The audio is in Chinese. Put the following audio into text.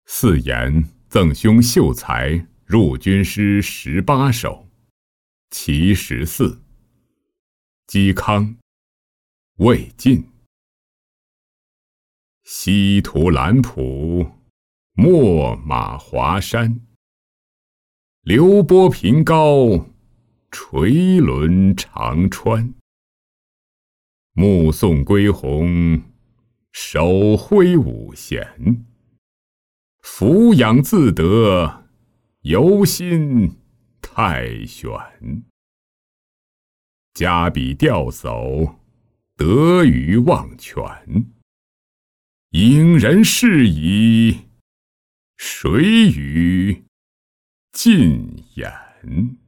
四言赠兄秀才入军师18首，其14。嵇康，魏晋。西图兰浦，秣马华山。流波平高，垂纶长川。目送归鸿，手挥五弦。俯仰自得，犹心太玄。加笔钓叟，得鱼忘泉。应人是矣，谁与尽言？